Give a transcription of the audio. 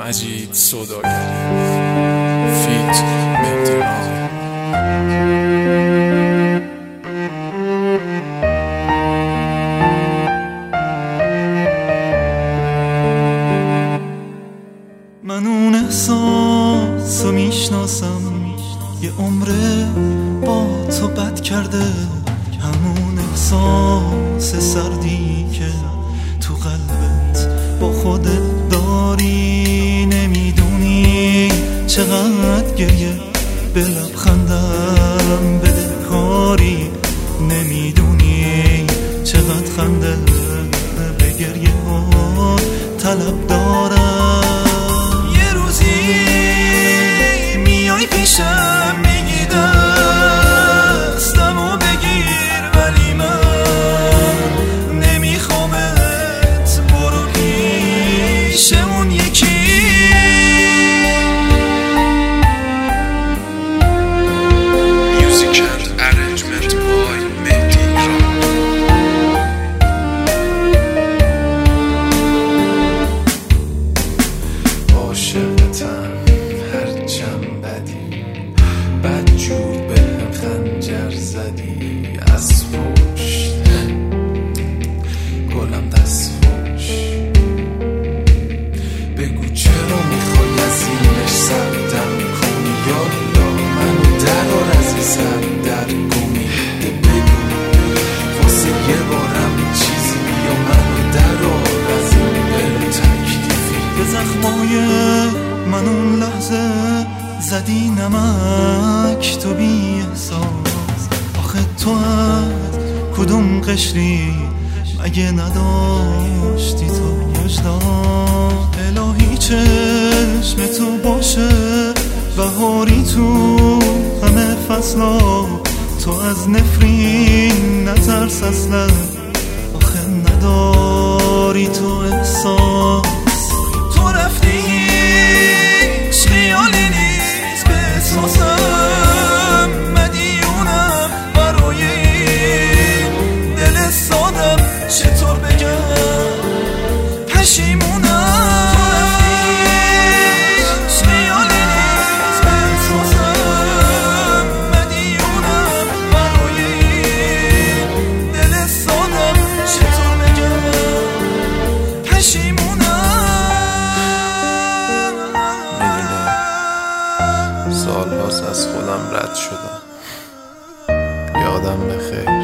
مجید سوداگری فیت مهدی رامی. من اون احساسو میشناسم، یه عمره با تو بد کرده، همون احساس سردی که تو قلبت با خودت داری. نمیدونی چقدر گریه به لبخندم بده کاری، نمیدونی چقدر خنده به گریه ها طلب دارم. یه روزی میای پیشم میگی دستمو بگیر، ولی من نمیخوامت، برو پیش اون یکی. Music and arrangement by مهدی رامی. عاشقتم هرچم بدی، بدجور بهم خنجر زدی، از پشت گلم دست فوش. بگو چرا میخوای عزیمش سردم کنی، یالا منو درار از این سر در گمیده. بگو واسه یه بارم چیزی یا منو درار از این دل تکلیفی. به زخمای من اون لحظه زدی نمک، تو بی احساس. آخه تو از کدوم قشری مگه نداشتی تو وجدان؟ الهی چشم تو باشه بهاری تو همه فصلا، تو از نفرین نترس اصلا. آخه نداری تو احساس، تو رفتی هیچ خیالی نیست به احساسم، مدیونم برای این دل سادم. چطور بگم پشیمونم، تو رفتی هیچ خیالی نیست به احساسم، مدیونم برای این دل سادم. چطور بگم پشیمونم. سال هاست از خودم رد شدم، یادم بخیر